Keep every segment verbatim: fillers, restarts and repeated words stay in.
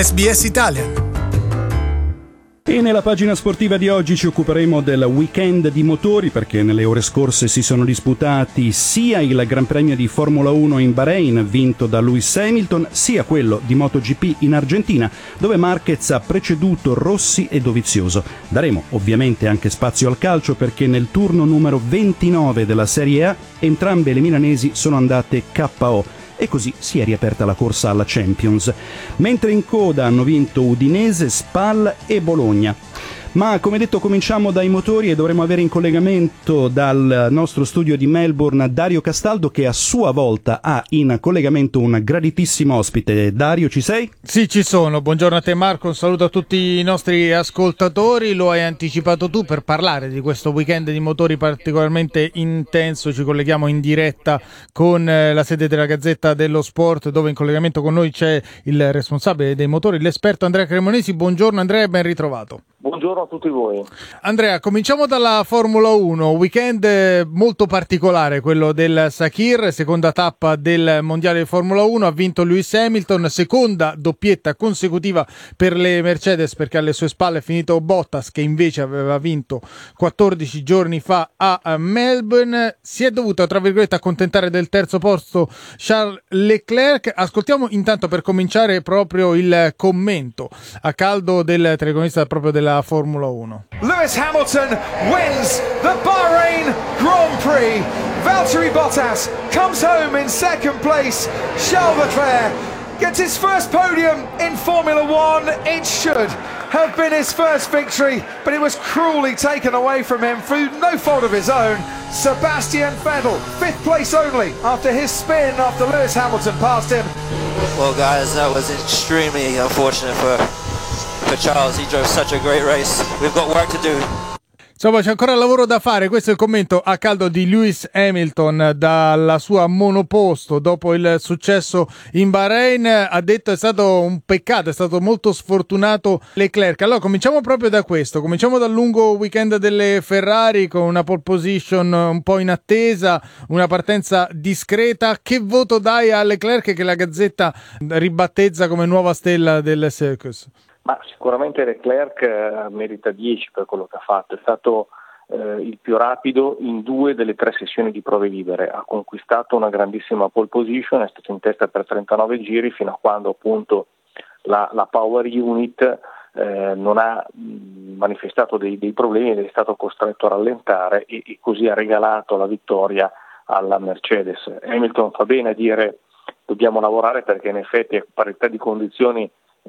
S B S Italian. E nella pagina sportiva di oggi ci occuperemo del weekend di motori, perché nelle ore scorse si sono disputati sia il Gran Premio di Formula uno in Bahrain vinto da Lewis Hamilton, sia quello di MotoGP in Argentina, dove Marquez ha preceduto Rossi e Dovizioso. Daremo ovviamente anche spazio al calcio, perché nel turno numero ventinove della Serie A entrambe le milanesi sono andate K O. E così si è riaperta la corsa alla Champions, mentre in coda hanno vinto Udinese, Spal e Bologna. Ma come detto cominciamo dai motori e dovremo avere in collegamento dal nostro studio di Melbourne Dario Castaldo, che a sua volta ha in collegamento un graditissimo ospite. Dario, ci sei? Sì, ci sono. Buongiorno a te Marco, un saluto a tutti i nostri ascoltatori. Lo hai anticipato tu, per parlare di questo weekend di motori particolarmente intenso. Ci colleghiamo in diretta con la sede della Gazzetta dello Sport, dove in collegamento con noi c'è il responsabile dei motori, l'esperto Andrea Cremonesi. Buongiorno Andrea e ben ritrovato. Buongiorno a tutti voi. Andrea, cominciamo dalla Formula uno, weekend molto particolare quello del Sakhir, seconda tappa del mondiale di Formula uno, ha vinto Lewis Hamilton, seconda doppietta consecutiva per le Mercedes, perché alle sue spalle è finito Bottas, che invece aveva vinto quattordici giorni fa a Melbourne. Si è dovuto, tra virgolette, accontentare del terzo posto Charles Leclerc. Ascoltiamo intanto, per cominciare, proprio il commento a caldo del telecronista proprio della Formula uno. Lewis Hamilton wins the Bahrain Grand Prix. Valtteri Bottas comes home in second place. Charles Leclerc gets his first podium in Formula One. It should have been his first victory, but it was cruelly taken away from him through no fault of his own. Sebastian Vettel, fifth place only after his spin after Lewis Hamilton passed him. Well guys, that was extremely unfortunate for For Charles. He drove such a great race. We've got work to do. Insomma, c'è ancora lavoro da fare. Questo è il commento a caldo di Lewis Hamilton dalla sua monoposto dopo il successo in Bahrain. Ha detto è stato un peccato, è stato molto sfortunato Leclerc. Allora cominciamo proprio da questo, cominciamo dal lungo weekend delle Ferrari, con una pole position un po' in attesa, una partenza discreta. Che voto dai a Leclerc, che la Gazzetta ribattezza come nuova stella del Circus? Ma sicuramente Leclerc eh, merita dieci per quello che ha fatto, è stato eh, il più rapido in due delle tre sessioni di prove libere, ha conquistato una grandissima pole position, è stato in testa per trentanove giri fino a quando appunto la, la power unit eh, non ha mh, manifestato dei, dei problemi ed è stato costretto a rallentare e, e così ha regalato la vittoria alla Mercedes. Hamilton fa bene a dire dobbiamo lavorare, perché in effetti a parità di condizioni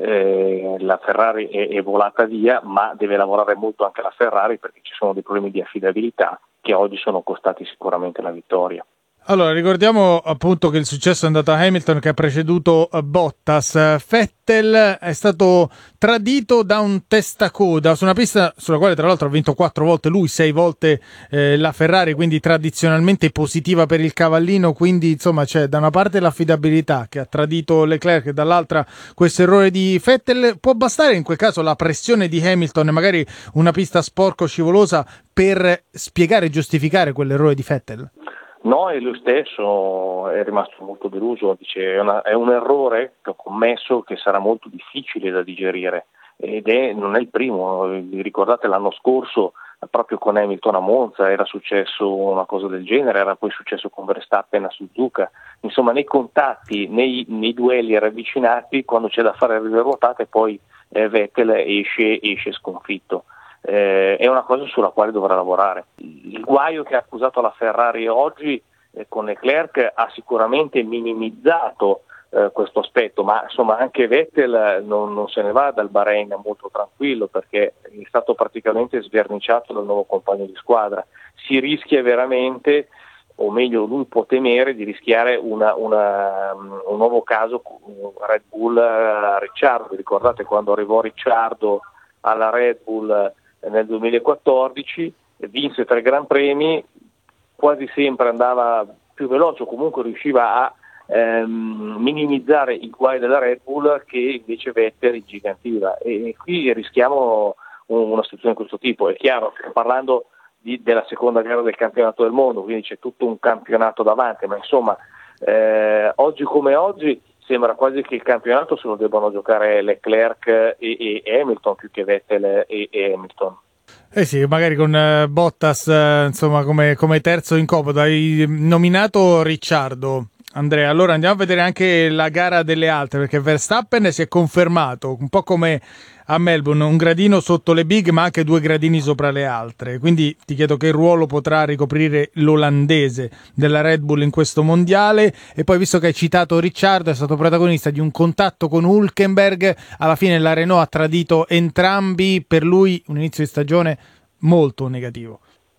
Eh, la Ferrari è, è volata via, ma deve lavorare molto anche la Ferrari, perché ci sono dei problemi di affidabilità che oggi sono costati sicuramente la vittoria. Allora, ricordiamo appunto che il successo è andato a Hamilton, che ha preceduto Bottas. Vettel è stato tradito da un testacoda su una pista sulla quale tra l'altro ha vinto quattro volte lui, sei volte eh, la Ferrari, quindi tradizionalmente positiva per il cavallino. Quindi insomma c'è da una parte l'affidabilità che ha tradito Leclerc e dall'altra questo errore di Vettel. Può bastare in quel caso la pressione di Hamilton e magari una pista sporco scivolosa per spiegare e giustificare quell'errore di Vettel? No, e lui stesso è rimasto molto deluso, dice è, una, è un errore che ho commesso che sarà molto difficile da digerire, ed è, non è il primo. Vi ricordate l'anno scorso proprio con Hamilton a Monza era successo una cosa del genere, era poi successo con Verstappen a Suzuka. Insomma, nei contatti, nei, nei duelli ravvicinati, quando c'è da fare le ruotate, poi eh, Vettel esce, esce sconfitto. Eh, è una cosa sulla quale dovrà lavorare. Il guaio che ha accusato la Ferrari oggi eh, con Leclerc ha sicuramente minimizzato eh, questo aspetto, ma insomma anche Vettel non, non se ne va dal Bahrain molto tranquillo, perché è stato praticamente sverniciato dal nuovo compagno di squadra. Si rischia veramente, o meglio lui può temere di rischiare una, una, un nuovo caso con Red Bull uh, Ricciardo. Ricordate quando arrivò Ricciardo alla Red Bull nel duemilaquattordici, vinse tre Gran Premi, quasi sempre andava più veloce o comunque riusciva a ehm, minimizzare i guai della Red Bull, che invece Vettel ingigantiva, e, e qui rischiamo un, una situazione di questo tipo. È chiaro, stiamo parlando di, della seconda gara del campionato del mondo, quindi c'è tutto un campionato davanti, ma insomma eh, oggi come oggi sembra quasi che il campionato se lo debbano giocare Leclerc e, e Hamilton più che Vettel e, e Hamilton. Eh sì, magari con uh, Bottas uh, insomma come, come terzo in coda. Hai nominato Ricciardo, Andrea, allora andiamo a vedere anche la gara delle altre, perché Verstappen si è confermato un po' come a Melbourne, un gradino sotto le big ma anche due gradini sopra le altre, quindi ti chiedo che ruolo potrà ricoprire l'olandese della Red Bull in questo mondiale. E poi, visto che hai citato Ricciardo, è stato protagonista di un contatto con Hülkenberg, alla fine la Renault ha tradito entrambi, per lui un inizio di stagione molto negativo.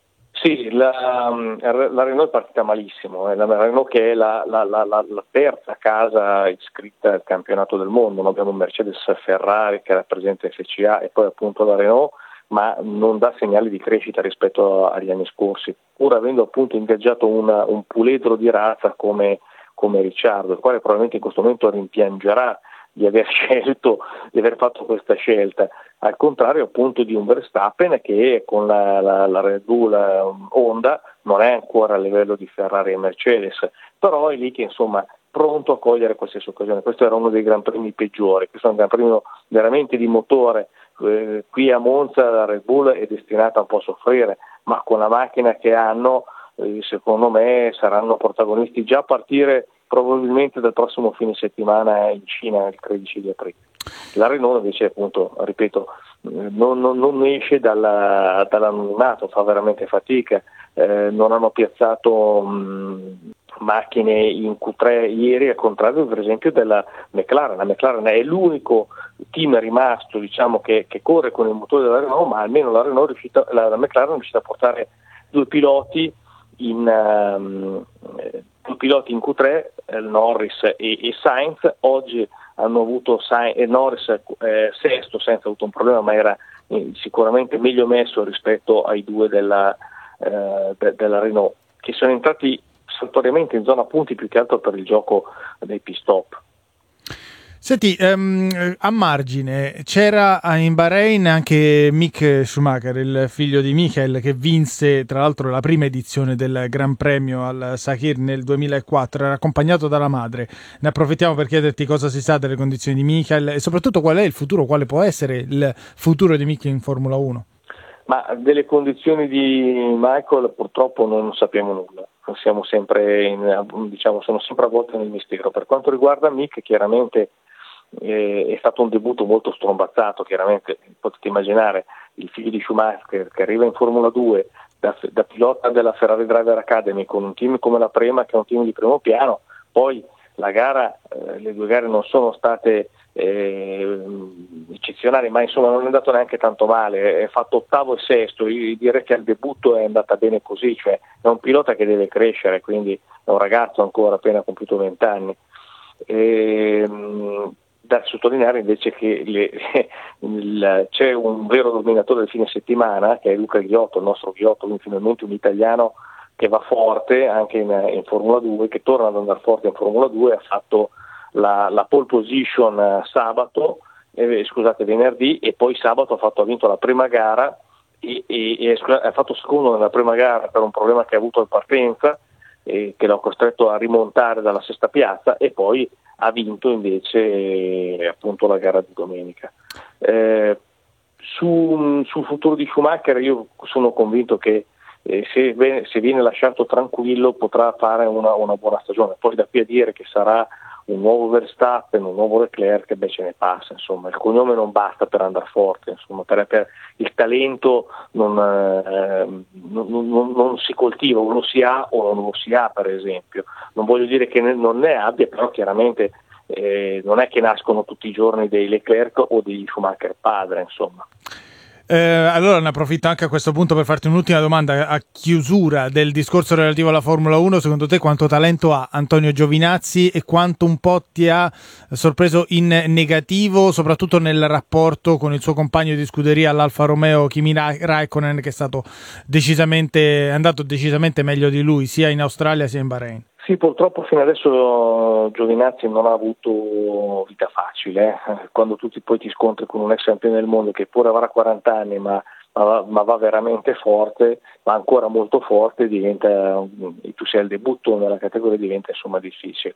Sì, la, la Renault è partita malissimo, eh. La Renault che è la, la, la, la terza casa iscritta al campionato del mondo, noi abbiamo Mercedes, Ferrari che rappresenta F C A e poi appunto la Renault, ma non dà segnali di crescita rispetto agli anni scorsi, pur avendo appunto ingaggiato una, un puledro di razza come, come Ricciardo, il quale probabilmente in questo momento rimpiangerà di aver scelto, di aver fatto questa scelta, al contrario appunto di un Verstappen che con la, la, la Red Bull um, Honda non è ancora a livello di Ferrari e Mercedes, però è lì che insomma pronto a cogliere qualsiasi occasione. Questo era uno dei gran premi peggiori, questo è un gran premio veramente di motore, eh, qui a Monza la Red Bull è destinata un po' a soffrire, ma con la macchina che hanno eh, secondo me saranno protagonisti già a partire probabilmente dal prossimo fine settimana in Cina il tredici di aprile. La Renault invece appunto, ripeto, non, non, non esce dalla, dall'anonimato, fa veramente fatica, eh, non hanno piazzato mh, macchine in Q tre ieri, al contrario per esempio della McLaren. La McLaren è l'unico team rimasto diciamo che, che corre con il motore della Renault, ma almeno la, Renault è riuscita, la, la McLaren è riuscita a portare due piloti in um, due piloti in Q tre, eh, Norris e, e Sainz. Oggi hanno avuto Sainz, eh, Norris eh, sesto, Sainz ha avuto un problema, ma era eh, sicuramente meglio messo rispetto ai due della, eh, de, della Renault, che sono entrati saltuariamente in zona punti più che altro per il gioco dei pit stop. Senti, um, a margine c'era in Bahrain anche Mick Schumacher, il figlio di Michael, che vinse tra l'altro la prima edizione del Gran Premio al Sakhir nel duemilaquattro, era accompagnato dalla madre. Ne approfittiamo per chiederti cosa si sa delle condizioni di Michael e soprattutto qual è il futuro, quale può essere il futuro di Mick in Formula uno. Ma delle condizioni di Michael purtroppo non sappiamo nulla, siamo sempre in, diciamo, sono sempre avvolti nel mistero. Per quanto riguarda Mick, chiaramente eh, è stato un debutto molto strombazzato, chiaramente potete immaginare il figlio di Schumacher che arriva in Formula due da, da pilota della Ferrari Driver Academy con un team come la Prema, che è un team di primo piano. Poi la gara, eh, le due gare non sono state eh, eccezionali, ma insomma non è andato neanche tanto male, è fatto ottavo e sesto. Io direi che al debutto è andata bene così, cioè è un pilota che deve crescere, quindi è un ragazzo ancora appena compiuto venti anni. E, da sottolineare invece che le, il, c'è un vero dominatore del fine settimana che è Luca Ghiotto, il nostro Ghiotto, quindi finalmente un italiano che va forte anche in, in Formula due, che torna ad andare forte in Formula due. Ha fatto la, la pole position sabato, eh, scusate venerdì, e poi sabato ha, fatto, ha vinto la prima gara e, e, e ha fatto secondo nella prima gara per un problema che ha avuto in partenza, eh, che l'ha costretto a rimontare dalla sesta piazza, e poi ha vinto invece eh, appunto la gara di domenica. Eh, su, sul futuro di Schumacher io sono convinto che eh, se, viene, se viene lasciato tranquillo potrà fare una, una buona stagione. Poi da qui a dire che sarà un nuovo Verstappen, un nuovo Leclerc, beh, ce ne passa, insomma, il cognome non basta per andare forte, insomma, per, per il talento non, eh, non, non, non si coltiva, o lo si ha o non lo si ha, per esempio. Non voglio dire che ne, non ne abbia, però chiaramente eh, non è che nascono tutti i giorni dei Leclerc o degli Schumacher padre, insomma. Eh, allora ne approfitto anche a questo punto per farti un'ultima domanda a chiusura del discorso relativo alla Formula uno. Secondo te quanto talento ha Antonio Giovinazzi e quanto un po' ti ha sorpreso in negativo, soprattutto nel rapporto con il suo compagno di scuderia all'Alfa Romeo, Kimi Räikkönen, che è stato decisamente è andato decisamente meglio di lui sia in Australia sia in Bahrain? Sì, purtroppo fino adesso Giovinazzi non ha avuto vita facile, eh? Quando tu ti, poi ti scontri con un ex campione del mondo che pure avrà quaranta anni ma, ma, va, ma va veramente forte, ma ancora molto forte, diventa, tu sei al debutto nella categoria, diventa insomma difficile.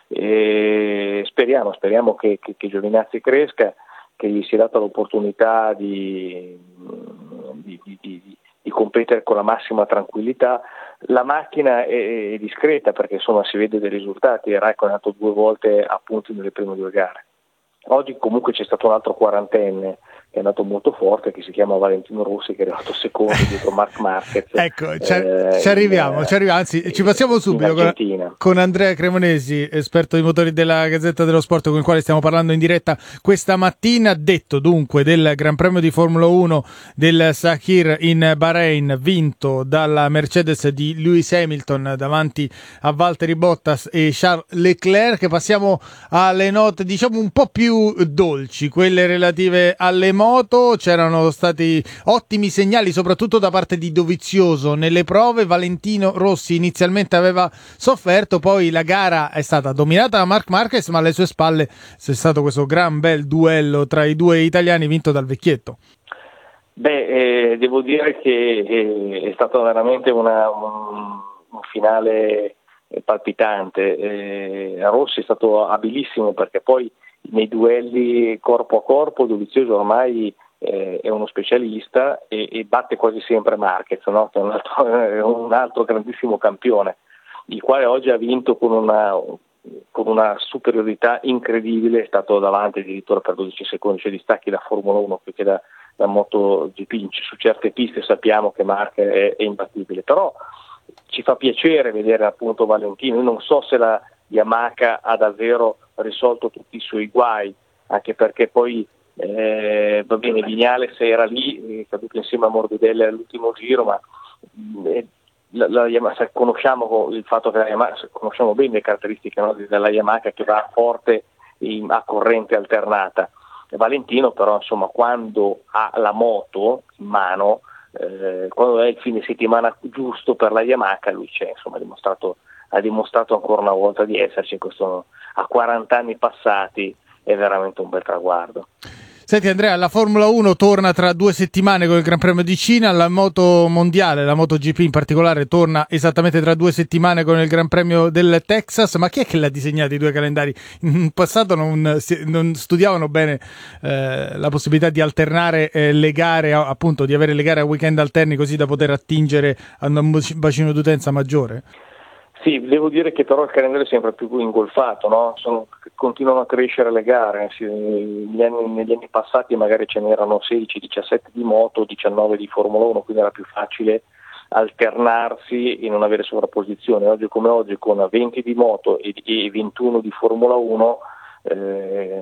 E speriamo, speriamo che, che, che Giovinazzi cresca, che gli sia data l'opportunità di, di, di, di, di competere con la massima tranquillità. La macchina è, è discreta perché insomma si vede dei risultati, il Raikkonen è andato due volte a punti nelle prime due gare. Oggi comunque c'è stato un altro quarantenne che è andato molto forte, che si chiama Valentino Rossi, che è arrivato secondo dietro Marc Marquez. Ecco, ci, eh, ci arriviamo, in, ci arriviamo, anzi ci passiamo subito con, con Andrea Cremonesi, esperto di motori della Gazzetta dello Sport, con il quale stiamo parlando in diretta questa mattina. Detto dunque del Gran Premio di Formula uno del Sakhir in Bahrain, vinto dalla Mercedes di Lewis Hamilton davanti a Valtteri Bottas e Charles Leclerc, passiamo alle note diciamo un po' più dolci, quelle relative alle moto. C'erano stati ottimi segnali soprattutto da parte di Dovizioso nelle prove. Valentino Rossi inizialmente aveva sofferto, poi la gara è stata dominata da Marc Marquez, ma alle sue spalle c'è stato questo gran bel duello tra i due italiani vinto dal vecchietto. Beh, eh, devo dire che eh, è stato veramente una, un, un finale palpitante. Eh, Rossi è stato abilissimo perché poi nei duelli corpo a corpo Dovizioso ormai eh, è uno specialista e, e batte quasi sempre Marquez, no? Che è un altro, è un altro grandissimo campione, il quale oggi ha vinto con una, con una superiorità incredibile, è stato davanti addirittura per dodici secondi, cioè distacchi da Formula uno più che da, da MotoGP. Su certe piste sappiamo che Marquez è, è imbattibile, però ci fa piacere vedere appunto Valentino. Io non so se la Yamaha ha davvero risolto tutti i suoi guai, anche perché poi eh, va bene, Viñales era lì, è caduto insieme a Morbidelli all'ultimo giro, ma eh, la, la Yamaha, conosciamo il fatto che la Yamaha, conosciamo bene le caratteristiche, no, della Yamaha, che va forte in, a corrente alternata. Valentino però insomma quando ha la moto in mano, eh, quando è il fine settimana giusto per la Yamaha, lui c'è, insomma ha dimostrato ha dimostrato ancora una volta di esserci. Questo a quaranta anni passati è veramente un bel traguardo. Senti Andrea, la Formula uno torna tra due settimane con il Gran Premio di Cina, la moto mondiale, la MotoGP in particolare, torna esattamente tra due settimane con il Gran Premio del Texas. Ma chi è che l'ha disegnato i due calendari? In passato non, non studiavano bene eh, la possibilità di alternare eh, le gare, appunto di avere le gare a weekend alterni così da poter attingere a un bacino d'utenza maggiore? Sì, devo dire che però il calendario è sempre più ingolfato, no? Sono, continuano a crescere le gare. Sì, negli, anni, negli anni passati magari ce n'erano sedici diciassette di moto, diciannove di Formula uno, quindi era più facile alternarsi e non avere sovrapposizione. Oggi come oggi, con venti di moto e, e ventuno di Formula uno, eh,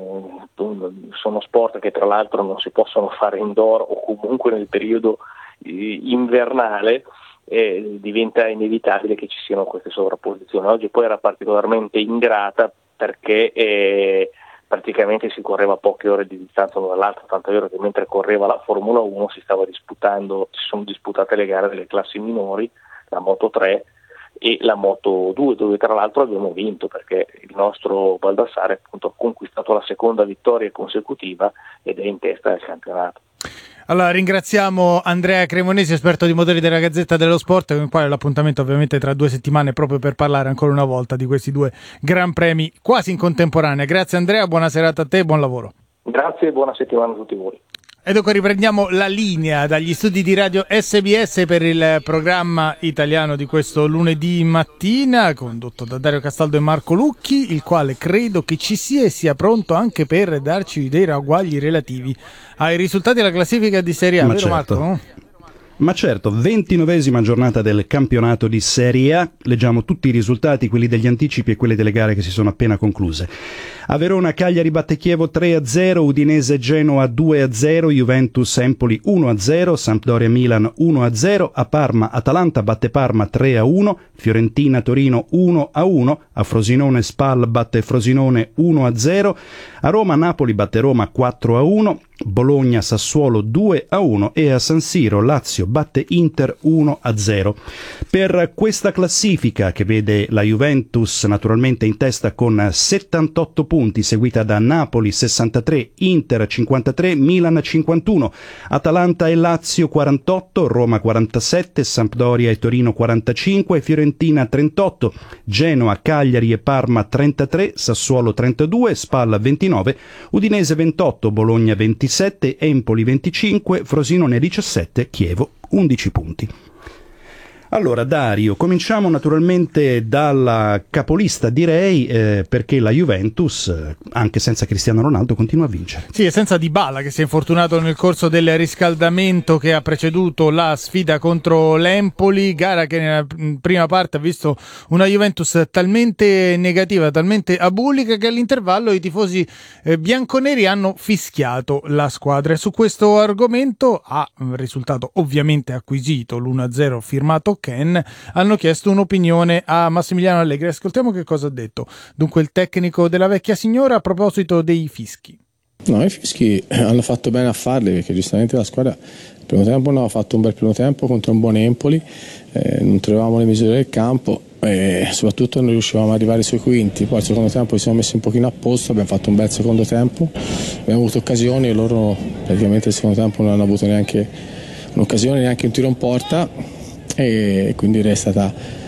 sono sport che tra l'altro non si possono fare indoor o comunque nel periodo eh, invernale. Eh, diventa inevitabile che ci siano queste sovrapposizioni. Oggi poi era particolarmente ingrata perché eh, praticamente si correva poche ore di distanza l'uno dall'altro, tanto è vero che mentre correva la Formula uno si stava disputando, si sono disputate le gare delle classi minori, la Moto tre e la Moto due, dove tra l'altro abbiamo vinto perché il nostro Baldassare appunto ha conquistato la seconda vittoria consecutiva ed è in testa del campionato. Allora ringraziamo Andrea Cremonesi, esperto di motori della Gazzetta dello Sport, con il quale l'appuntamento ovviamente tra due settimane proprio per parlare ancora una volta di questi due gran premi quasi in contemporanea. Grazie Andrea, buona serata a te e buon lavoro. Grazie e buona settimana a tutti voi. Ed ecco riprendiamo la linea dagli studi di Radio S B S per il programma italiano di questo lunedì mattina, condotto da Dario Castaldo e Marco Lucchi, il quale credo che ci sia e sia pronto anche per darci dei ragguagli relativi ai risultati della classifica di Serie A, Ma vero certo. Marco? Ma certo, ventinovesima giornata del campionato di Serie A, leggiamo tutti i risultati, quelli degli anticipi e quelli delle gare che si sono appena concluse. A Verona Cagliari batte Chievo tre a zero, Udinese Genoa due a zero, Juventus Empoli uno a zero, Sampdoria Milan uno a zero, a Parma Atalanta batte Parma tre a uno, Fiorentina Torino uno a uno, a Frosinone Spal batte Frosinone uno a zero, a Roma Napoli batte Roma quattro a uno, Bologna-Sassuolo due a uno e a San Siro Lazio batte Inter uno a zero. Per questa classifica, che vede la Juventus naturalmente in testa con settantotto punti, seguita da Napoli sessantatré, Inter cinquantatré, Milan cinquantuno, Atalanta e Lazio quarantotto, Roma quarantasette, Sampdoria e Torino quarantacinque, Fiorentina trentotto, Genoa, Cagliari e Parma trentatré, Sassuolo trentadue, Spal ventinove, Udinese ventotto, Bologna ventisette, Empoli venticinque, Frosinone diciassette, Chievo undici punti. Allora Dario, cominciamo naturalmente dalla capolista, direi, eh, perché la Juventus, eh, anche senza Cristiano Ronaldo, continua a vincere. Sì, e senza Dybala, che si è infortunato nel corso del riscaldamento che ha preceduto la sfida contro l'Empoli, gara che nella prima parte ha visto una Juventus talmente negativa, talmente abulica, che all'intervallo i tifosi eh, bianconeri hanno fischiato la squadra. E su questo argomento, a risultato ovviamente acquisito, l'uno a zero firmato Ken, hanno chiesto un'opinione a Massimiliano Allegri. Ascoltiamo che cosa ha detto dunque il tecnico della vecchia signora a proposito dei fischi. No, i fischi hanno fatto bene a farli, perché giustamente la squadra il primo tempo non aveva fatto un bel primo tempo contro un buon Empoli, eh, non trovavamo le misure del campo e soprattutto non riuscivamo ad arrivare sui quinti. Poi al secondo tempo ci siamo messi un pochino a posto, abbiamo fatto un bel secondo tempo, abbiamo avuto occasioni e loro praticamente il secondo tempo non hanno avuto neanche un'occasione, neanche un tiro in porta, e quindi è stata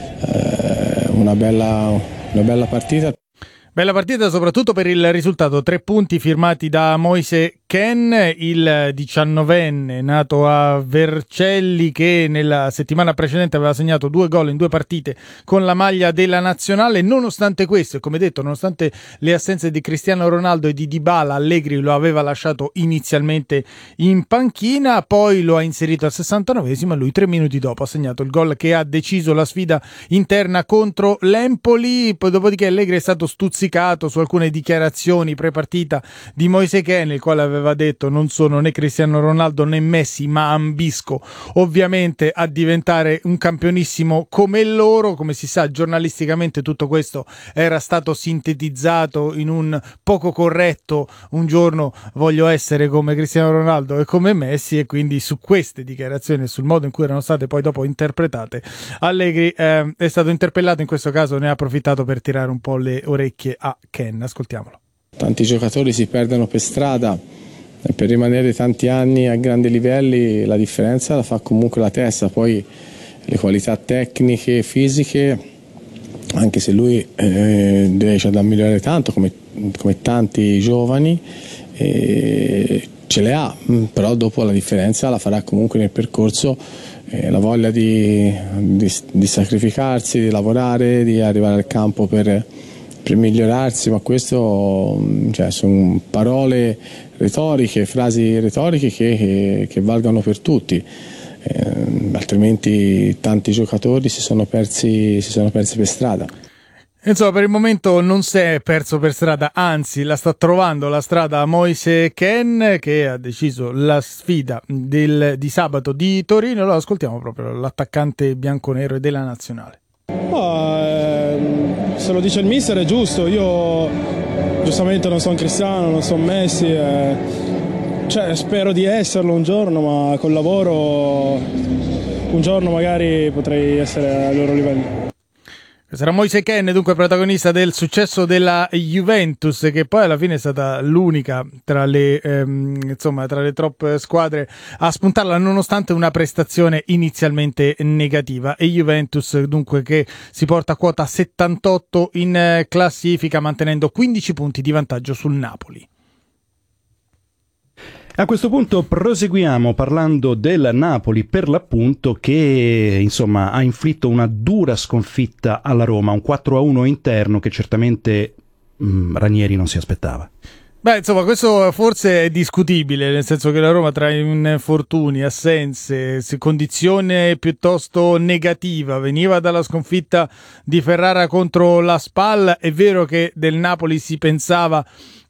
eh, una bella, una bella partita. Bella partita soprattutto per il risultato, tre punti firmati da Moise Kean, il diciannovenne nato a Vercelli, che nella settimana precedente aveva segnato due gol in due partite con la maglia della nazionale. Nonostante questo, e come detto, nonostante le assenze di Cristiano Ronaldo e di Dybala, Allegri lo aveva lasciato inizialmente in panchina, poi lo ha inserito al sessantanovesimo e lui tre minuti dopo ha segnato il gol che ha deciso la sfida interna contro l'Empoli. Poi dopodiché Allegri è stato stuzzicato su alcune dichiarazioni pre-partita di Moise Kean, il quale aveva detto: non sono né Cristiano Ronaldo né Messi, ma ambisco ovviamente a diventare un campionissimo come loro. Come si sa, giornalisticamente tutto questo era stato sintetizzato in un poco corretto: un giorno voglio essere come Cristiano Ronaldo e come Messi. E quindi su queste dichiarazioni e sul modo in cui erano state poi dopo interpretate, Allegri eh, è stato interpellato. In questo caso ne ha approfittato per tirare un po' le orecchie a Ken. Ascoltiamolo. Tanti giocatori si perdono per strada e per rimanere tanti anni a grandi livelli la differenza la fa comunque la testa, poi le qualità tecniche, fisiche, anche se lui eh, direi c'è da migliorare tanto come, come tanti giovani, eh, ce le ha, però dopo la differenza la farà comunque nel percorso, eh, la voglia di, di, di sacrificarsi, di lavorare, di arrivare al campo per per migliorarsi, ma questo, cioè, sono parole retoriche, frasi retoriche che, che, che valgono per tutti, eh, altrimenti tanti giocatori si sono persi, si sono persi per strada. Insomma, per il momento non si è perso per strada, anzi la sta trovando la strada Moise Kean, che ha deciso la sfida del, di sabato di Torino. Allora ascoltiamo proprio l'attaccante bianconero della nazionale. Oh, eh, se lo dice il mister è giusto, io giustamente non sono Cristiano, non sono Messi, eh, cioè, spero di esserlo un giorno, ma col lavoro un giorno magari potrei essere ai loro livelli. Sarà Moise Kean, dunque protagonista del successo della Juventus, che poi alla fine è stata l'unica tra le ehm, insomma tra le troppe squadre a spuntarla, nonostante una prestazione inizialmente negativa. E Juventus dunque che si porta a quota settantotto in classifica, mantenendo quindici punti di vantaggio sul Napoli. A questo punto proseguiamo parlando del Napoli, per l'appunto, che insomma ha inflitto una dura sconfitta alla Roma, un quattro a uno interno che certamente mh, Ranieri non si aspettava. Beh, insomma, questo forse è discutibile, nel senso che la Roma, tra infortuni, assenze, condizione piuttosto negativa, veniva dalla sconfitta di Ferrara contro la Spal. È vero che del Napoli si pensava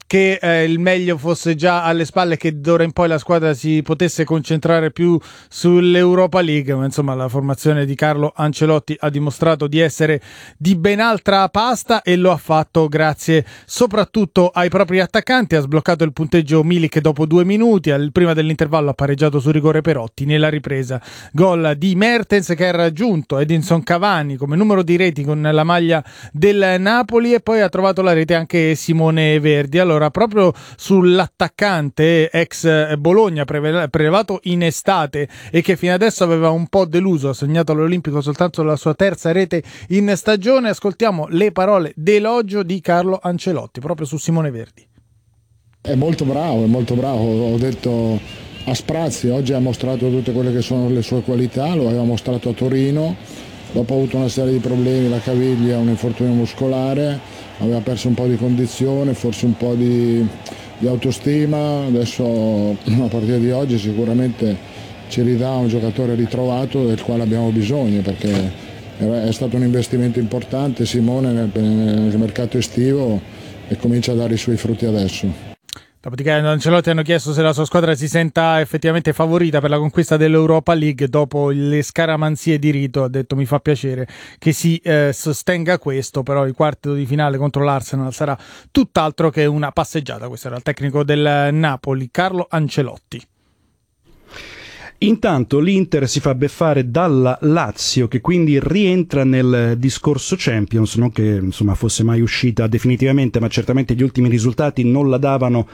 che eh, il meglio fosse già alle spalle, che d'ora in poi la squadra si potesse concentrare più sull'Europa League, ma insomma la formazione di Carlo Ancelotti ha dimostrato di essere di ben altra pasta e lo ha fatto grazie soprattutto ai propri attaccanti. Ha sbloccato il punteggio Milik dopo due minuti, al, prima dell'intervallo ha pareggiato su rigore Perotti, nella ripresa gol di Mertens che ha raggiunto Edinson Cavani come numero di reti con la maglia del Napoli, e poi ha trovato la rete anche Simone Verdi. Allora, proprio sull'attaccante ex Bologna prelevato in estate e che fino adesso aveva un po' deluso, ha segnato all'Olimpico soltanto la sua terza rete in stagione, ascoltiamo le parole d'elogio di Carlo Ancelotti proprio su Simone Verdi. È molto bravo, è molto bravo, ho detto a sprazzi, oggi ha mostrato tutte quelle che sono le sue qualità, lo aveva mostrato a Torino, dopo ha avuto una serie di problemi, la caviglia, un infortunio muscolare, aveva perso un po' di condizione, forse un po' di, di autostima, adesso a partire di oggi sicuramente ci ridà un giocatore ritrovato del quale abbiamo bisogno, perché è stato un investimento importante Simone nel, nel mercato estivo e comincia a dare i suoi frutti adesso. Dopodiché Ancelotti hanno chiesto se la sua squadra si senta effettivamente favorita per la conquista dell'Europa League dopo le scaramanzie di rito. Ha detto: mi fa piacere che si eh, sostenga questo, però il quarto di finale contro l'Arsenal sarà tutt'altro che una passeggiata. Questo era il tecnico del Napoli, Carlo Ancelotti. Intanto l'Inter si fa beffare dalla Lazio, che quindi rientra nel discorso Champions, non che insomma fosse mai uscita definitivamente, ma certamente gli ultimi risultati non la davano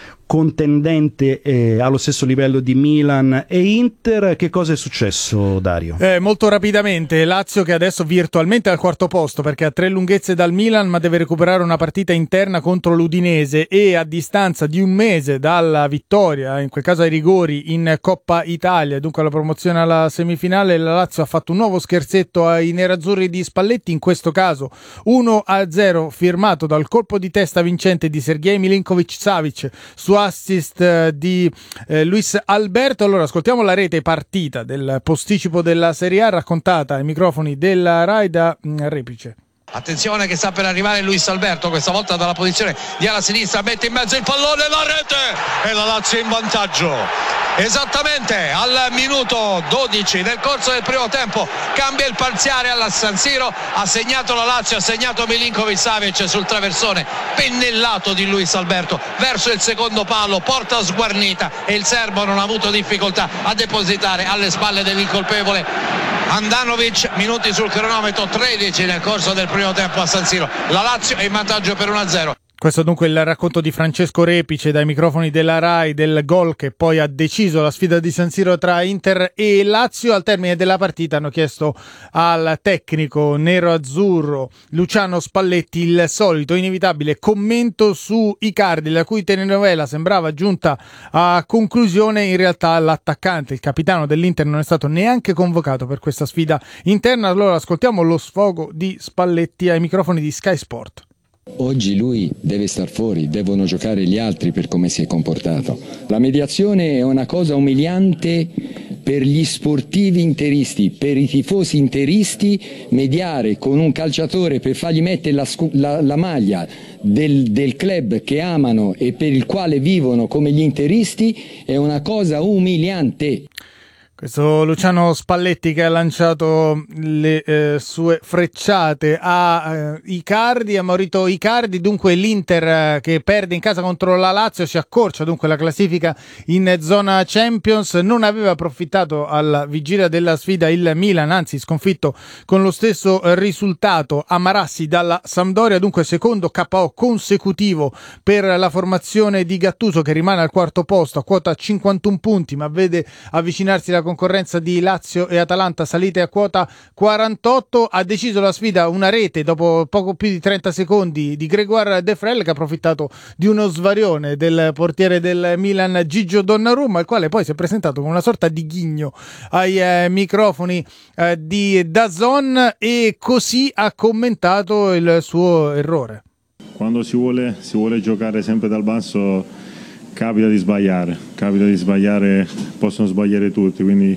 contendente eh, allo stesso livello di Milan e Inter. Che cosa è successo, Dario? Eh, molto rapidamente, Lazio che adesso virtualmente è al quarto posto perché ha tre lunghezze dal Milan, ma deve recuperare una partita interna contro l'Udinese, e a distanza di un mese dalla vittoria, in quel caso ai rigori, in Coppa Italia, dunque la promozione alla semifinale, la Lazio ha fatto un nuovo scherzetto ai nerazzurri di Spalletti, in questo caso uno a zero firmato dal colpo di testa vincente di Sergej Milinkovic-Savic su assist di eh, Luis Alberto. Allora ascoltiamo la rete partita del posticipo della Serie A raccontata ai microfoni della Rai da mh, Repice. Attenzione che sta per arrivare Luis Alberto, questa volta dalla posizione di ala sinistra, mette in mezzo il pallone, la rete e la Lazio in vantaggio. Esattamente al minuto dodici nel corso del primo tempo cambia il parziale alla San Siro, ha segnato la Lazio, ha segnato Milinkovic-Savic sul traversone pennellato di Luis Alberto verso il secondo palo, porta sguarnita, e il serbo non ha avuto difficoltà a depositare alle spalle dell'incolpevole Handanovic. Minuti sul cronometro, tredici nel corso del primo tempo a San Siro, la Lazio è in vantaggio per uno a zero. Questo dunque il racconto di Francesco Repice dai microfoni della Rai del gol che poi ha deciso la sfida di San Siro tra Inter e Lazio. Al termine della partita hanno chiesto al tecnico nero-azzurro Luciano Spalletti il solito inevitabile commento su Icardi, la cui telenovela sembrava giunta a conclusione. In realtà l'attaccante, il capitano dell'Inter, non è stato neanche convocato per questa sfida interna. Allora ascoltiamo lo sfogo di Spalletti ai microfoni di Sky Sport. Oggi lui deve star fuori, devono giocare gli altri per come si è comportato. La mediazione è una cosa umiliante per gli sportivi interisti, per i tifosi interisti. Mediare con un calciatore per fargli mettere la, la, la maglia del, del club che amano e per il quale vivono come gli interisti è una cosa umiliante. Questo Luciano Spalletti che ha lanciato le eh, sue frecciate a eh, Icardi, a Maurito Icardi. Dunque l'Inter eh, che perde in casa contro la Lazio si accorcia dunque la classifica in zona Champions. Non aveva approfittato alla vigilia della sfida il Milan, anzi sconfitto con lo stesso risultato a Marassi dalla Sampdoria. Dunque secondo K O consecutivo per la formazione di Gattuso, che rimane al quarto posto a quota cinquantuno punti, ma vede avvicinarsi la concorrenza di Lazio e Atalanta salite a quota quarantotto. Ha deciso la sfida una rete dopo poco più di trenta secondi di Grégoire Defrel, che ha approfittato di uno svarione del portiere del Milan Gigio Donnarumma, il quale poi si è presentato con una sorta di ghigno ai eh, microfoni eh, di DAZN e così ha commentato il suo errore. Quando si vuole, si vuole giocare sempre dal basso capita di sbagliare, capita di sbagliare, possono sbagliare tutti, quindi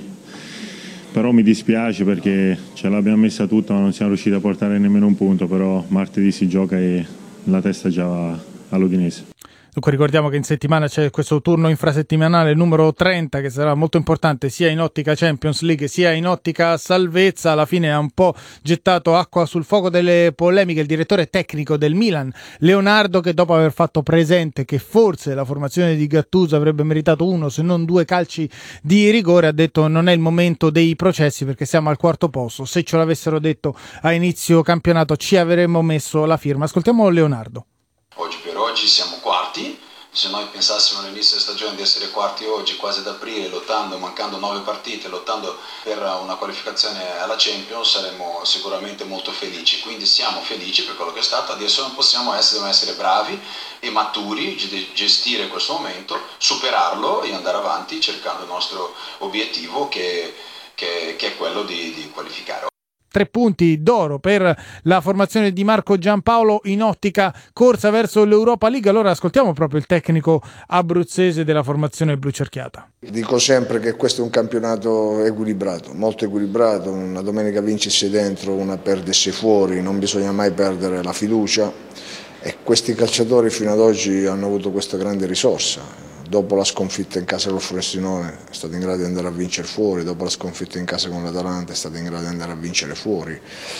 però mi dispiace perché ce l'abbiamo messa tutta ma non siamo riusciti a portare nemmeno un punto, però martedì si gioca e la testa già va all'Udinese. Dunque ricordiamo che in settimana c'è questo turno infrasettimanale numero trenta che sarà molto importante sia in ottica Champions League sia in ottica salvezza. Alla fine ha un po' gettato acqua sul fuoco delle polemiche il direttore tecnico del Milan, Leonardo, che dopo aver fatto presente che forse la formazione di Gattuso avrebbe meritato uno se non due calci di rigore, ha detto non è il momento dei processi perché siamo al quarto posto, se ce l'avessero detto a inizio campionato ci avremmo messo la firma. Ascoltiamo Leonardo. Oggi per oggi siamo quarti, se noi pensassimo all'inizio della stagione di essere quarti oggi, quasi ad aprile, lottando, mancando nove partite, lottando per una qualificazione alla Champions, saremmo sicuramente molto felici. Quindi siamo felici per quello che è stato, adesso non possiamo essere, dobbiamo essere bravi e maturi, gestire questo momento, superarlo e andare avanti cercando il nostro obiettivo che, che, che è quello di, di qualificare. Tre punti d'oro per la formazione di Marco Giampaolo in ottica corsa verso l'Europa League. Allora ascoltiamo proprio il tecnico abruzzese della formazione blucerchiata. Dico sempre che questo è un campionato equilibrato, molto equilibrato, una domenica vinci sei dentro, una perde sei fuori, non bisogna mai perdere la fiducia e questi calciatori fino ad oggi hanno avuto questa grande risorsa. Dopo la sconfitta in casa col Frosinone è stato in grado di andare a vincere fuori, dopo la sconfitta in casa con l'Atalanta è stato in grado di andare a vincere fuori,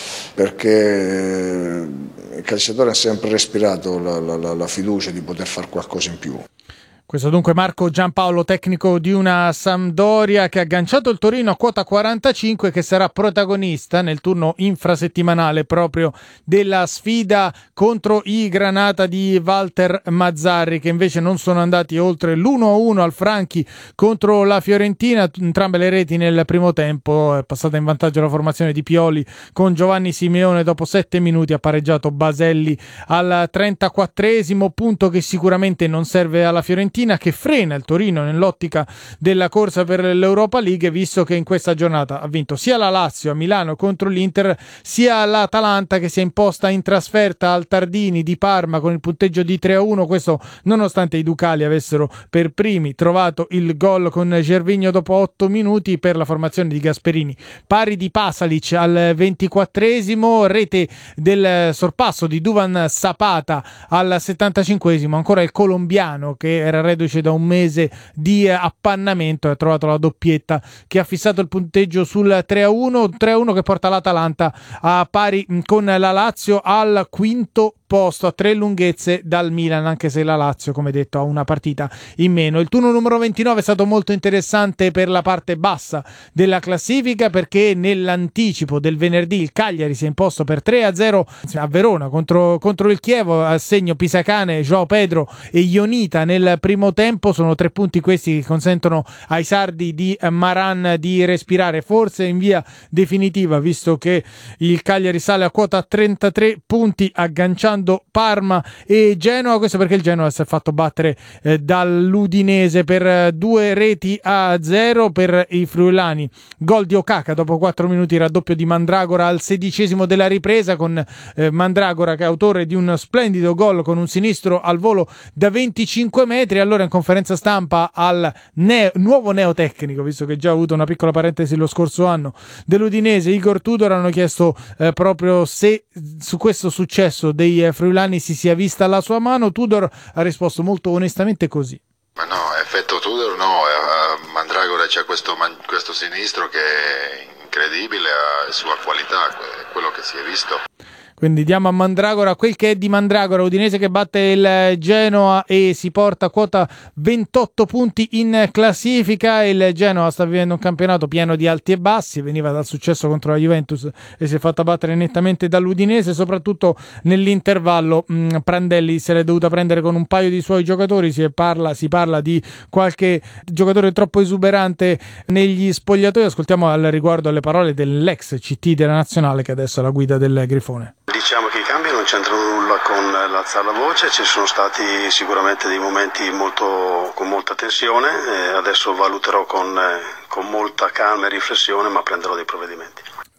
perché il calciatore ha sempre respirato la, la, la fiducia di poter fare qualcosa in più. Questo dunque Marco Giampaolo, tecnico di una Sampdoria che ha agganciato il Torino a quota quarantacinque, che sarà protagonista nel turno infrasettimanale proprio della sfida contro i Granata di Walter Mazzarri, che invece non sono andati oltre l'uno a uno al Franchi contro la Fiorentina. Entrambe le reti nel primo tempo, è passata in vantaggio la formazione di Pioli con Giovanni Simeone dopo sette minuti, ha pareggiato Baselli al trentaquattresimo, punto che sicuramente non serve alla Fiorentina, che frena il Torino nell'ottica della corsa per l'Europa League, visto che in questa giornata ha vinto sia la Lazio a Milano contro l'Inter, sia l'Atalanta che si è imposta in trasferta al Tardini di Parma con il punteggio di tre a uno, questo nonostante i Ducali avessero per primi trovato il gol con Gervinho dopo otto minuti per la formazione di Gasperini. Pari di Pasalic al ventiquattresimo, rete del sorpasso di Duvan Zapata al settantacinquesimo, ancora il colombiano che era reduce da un mese di appannamento, ha trovato la doppietta che ha fissato il punteggio sul tre a uno, tre a uno che porta l'Atalanta a pari con la Lazio al quinto posto, a tre lunghezze dal Milan, anche se la Lazio, come detto, ha una partita in meno. Il turno numero ventinove è stato molto interessante per la parte bassa della classifica, perché nell'anticipo del venerdì il Cagliari si è imposto per tre a zero a Verona contro, contro il Chievo, a segno Pisacane, João Pedro e Ionita nel primo tempo. Sono tre punti questi che consentono ai sardi di Maran di respirare forse in via definitiva, visto che il Cagliari sale a quota trentatré punti agganciando Parma e Genoa. Questo perché il Genoa si è fatto battere eh, dall'Udinese per eh, due reti a zero per i friulani. Gol di Okaka dopo quattro minuti, raddoppio di Mandragora al sedicesimo della ripresa, con eh, Mandragora che è autore di un splendido gol con un sinistro al volo da venticinque metri. Allora in conferenza stampa al neo, nuovo neotecnico, visto che già ha avuto una piccola parentesi lo scorso anno, dell'Udinese, Igor Tudor, hanno chiesto eh, proprio se su questo successo dei friulani si sia vista la sua mano. Tudor ha risposto molto onestamente così: ma no, effetto Tudor no, a Mandragora c'è questo, questo sinistro che è incredibile, ha sua qualità, quello che si è visto. Quindi diamo a Mandragora quel che è di Mandragora. Udinese che batte il Genoa e si porta a quota ventotto punti in classifica. Il Genoa sta vivendo un campionato pieno di alti e bassi, veniva dal successo contro la Juventus e si è fatta battere nettamente dall'Udinese, soprattutto nell'intervallo. mh, Prandelli se l'è dovuta prendere con un paio di suoi giocatori, si parla, si parla di qualche giocatore troppo esuberante negli spogliatoi. Ascoltiamo al riguardo le parole dell'ex C T della Nazionale, che adesso è alla guida del Grifone. Diciamo che i cambi non c'entrano nulla con l'alzare la voce, ci sono stati sicuramente dei momenti molto, con molta tensione, e adesso valuterò con, con molta calma e riflessione, ma prenderò dei provvedimenti.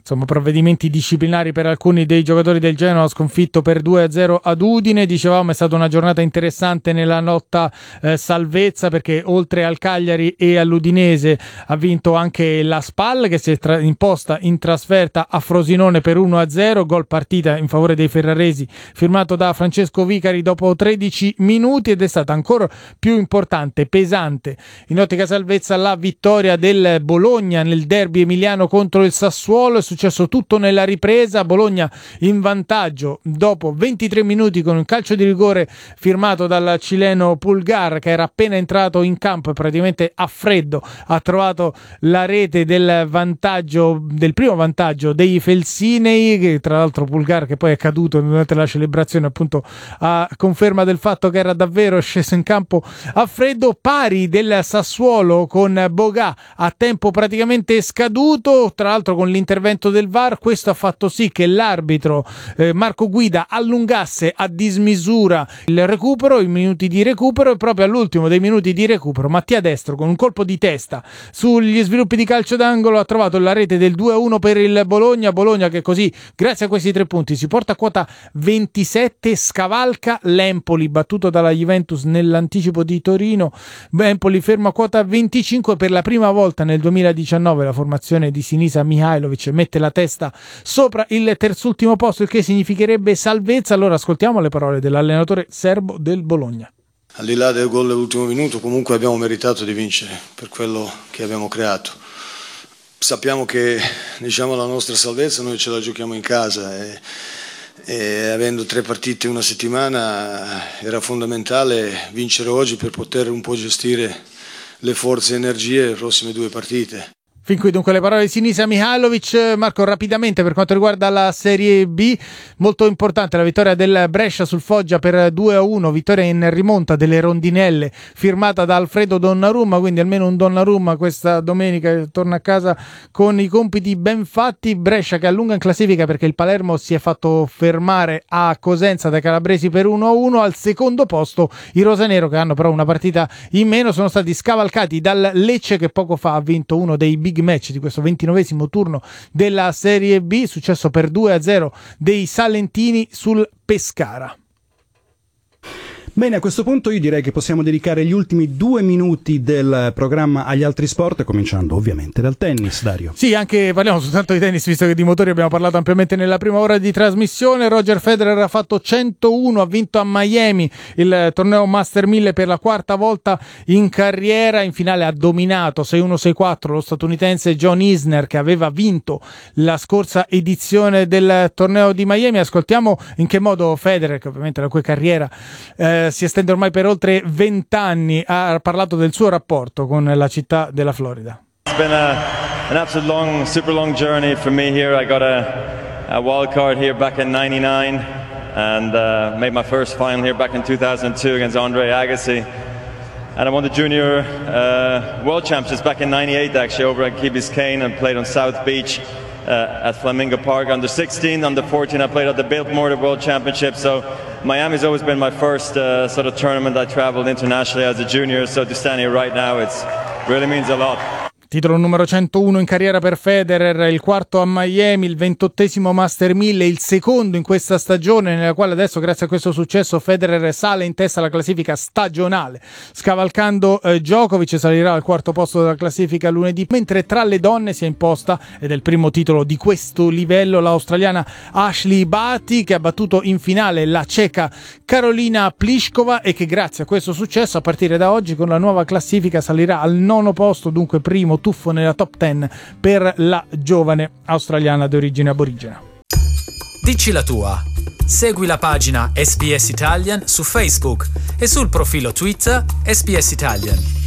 insomma provvedimenti disciplinari per alcuni dei giocatori del Genoa, sconfitto per due a zero ad Udine. Dicevamo è stata una giornata interessante nella lotta eh, salvezza, perché oltre al Cagliari e all'Udinese ha vinto anche la Spal, che si è tra- imposta in trasferta a Frosinone per uno a zero, gol partita in favore dei ferraresi firmato da Francesco Vicari dopo tredici minuti, ed è stata ancora più importante, pesante in ottica salvezza la vittoria del Bologna nel derby emiliano contro il Sassuolo. È successo tutto nella ripresa, Bologna in vantaggio dopo ventitré minuti con un calcio di rigore firmato dal cileno Pulgar, che era appena entrato in campo e praticamente a freddo ha trovato la rete del vantaggio, del primo vantaggio dei Felsinei, che tra l'altro Pulgar, che poi è caduto durante la celebrazione, appunto a conferma del fatto che era davvero sceso in campo a freddo. Pari del Sassuolo con Boga a tempo praticamente scaduto, tra l'altro con l'intervento del V A R. Questo ha fatto sì che l'arbitro eh, Marco Guida allungasse a dismisura il recupero, i minuti di recupero, e proprio all'ultimo dei minuti di recupero Mattia Destro con un colpo di testa sugli sviluppi di calcio d'angolo ha trovato la rete del due a uno per il Bologna. Bologna che così, grazie a questi tre punti, si porta a quota ventisette, scavalca l'Empoli battuto dalla Juventus nell'anticipo di Torino. Empoli ferma a quota venticinque. Per la prima volta nel duemiladiciannove la formazione di Sinisa Mihajlovic mette la testa sopra il terzultimo posto, il che significherebbe salvezza. Allora ascoltiamo le parole dell'allenatore serbo del Bologna. Al di là del gol dell'ultimo minuto, comunque abbiamo meritato di vincere per quello che abbiamo creato. Sappiamo che, diciamo, la nostra salvezza noi ce la giochiamo in casa e, e avendo tre partite in una settimana era fondamentale vincere oggi per poter un po' gestire le forze e energie delle prossime due partite. Fin qui dunque le parole di Sinisa Mihajlovic. Marco, rapidamente per quanto riguarda la Serie B, molto importante la vittoria del Brescia sul Foggia per due a uno, vittoria in rimonta delle rondinelle firmata da Alfredo Donnarumma, quindi almeno un Donnarumma questa domenica torna a casa con i compiti ben fatti. Brescia che allunga in classifica perché il Palermo si è fatto fermare a Cosenza dai calabresi per uno a uno. Al secondo posto i rosanero, che hanno però una partita in meno, sono stati scavalcati dal Lecce, che poco fa ha vinto uno dei big match di questo ventinovesimo turno della Serie B, successo per due a zero dei salentini sul Pescara. Bene, a questo punto io direi che possiamo dedicare gli ultimi due minuti del programma agli altri sport, cominciando ovviamente dal tennis, Dario. Sì, anche parliamo soltanto di tennis, visto che di motori abbiamo parlato ampiamente nella prima ora di trasmissione. Roger Federer ha fatto centouno, ha vinto a Miami il torneo Master mille per la quarta volta in carriera. In finale ha dominato sei uno sei quattro lo statunitense John Isner, che aveva vinto la scorsa edizione del torneo di Miami. Ascoltiamo in che modo Federer, che ovviamente la cui carriera eh, si estende ormai per oltre vent'anni, ha parlato del suo rapporto con la città della Florida. It's been a, an absolute long, super long journey for me here. I got a, a wild card here back in ninety-nine and uh, made my first final here back in two thousand two against Andre Agassi. And I won the junior uh, world championships back in ninety-eight actually over at Key Biscayne, and played on South Beach uh, at Flamingo Park. Under sixteen, under fourteen I played at the Biltmore World Championship. So Miami's always been my first uh, sort of tournament I traveled internationally as a junior, so to stand here right now, it really means a lot. Titolo numero centouno in carriera per Federer, il quarto a Miami, il ventottesimo Master mille, il secondo in questa stagione, nella quale adesso grazie a questo successo Federer sale in testa alla classifica stagionale, scavalcando eh, Djokovic, salirà al quarto posto della classifica lunedì, mentre tra le donne si è imposta, ed è il primo titolo di questo livello, l'australiana Ashley Barty, che ha battuto in finale la ceca Karolina Pliskova e che grazie a questo successo a partire da oggi con la nuova classifica salirà al nono posto, dunque primo tuffo nella top dieci per la giovane australiana di origine aborigena. Dici la tua. Segui la pagina S B S Italian su Facebook e sul profilo Twitter S B S Italian.